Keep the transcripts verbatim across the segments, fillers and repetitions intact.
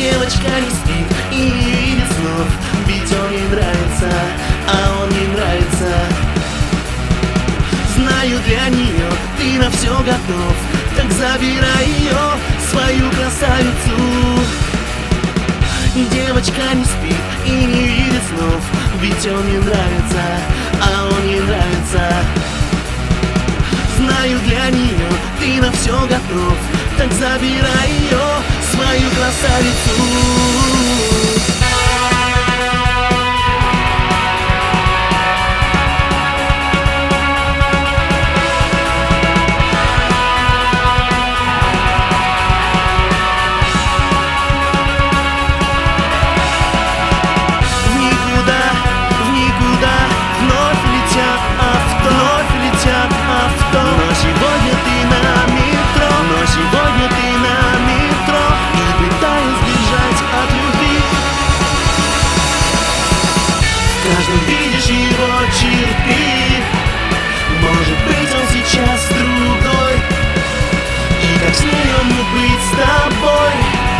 Девочка не спит и не видит снов, ведь он ей нравится, а он ей нравится. Знаю, для нее ты на все готов, так забирай ее, свою красавицу. Девочка не спит и не видит снов, ведь он ей нравится, а он ей нравится. Знаю, для нее ты на все готов, так забирай ее, свою красавицу. Видишь его черты, может быть, он сейчас другой, и как с ней он мог быть с тобой,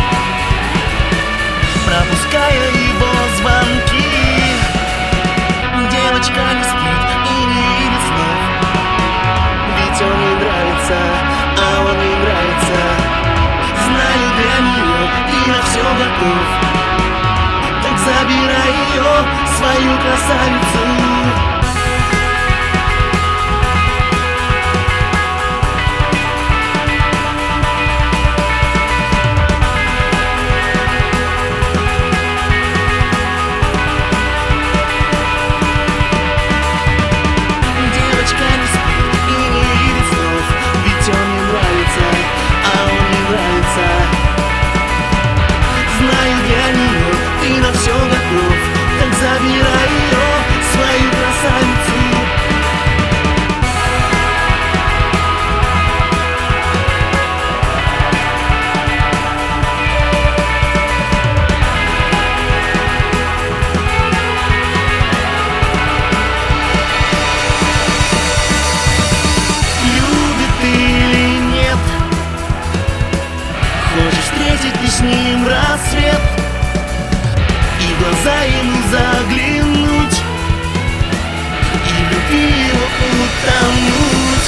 пропуская его звонки. Девочка не спит и не видит снов, ведь он ей нравится, а он ей нравится. Знаю, для нее ты на все готов, так забирай ее, свою красавицу. Девочка не спит и не видит снов, ведь он ей нравится, а он ей нравится. Знаю, для нее ты на все готов, так забирай ее, свою красавицу. Любит или нет, хочешь встретить ли с ним рассвет и в глаза ему заглянуть, и в любви его утонуть.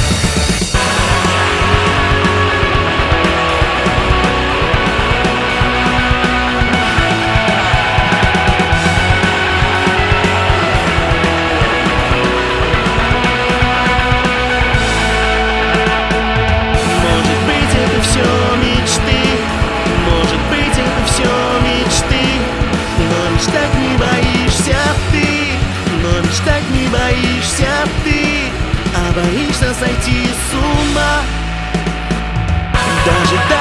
Может быть, это все мечты, может быть, это все мечты, но мечтать не боишься ты, но мечтать не боишься ты, а боишься сойти с ума. Даже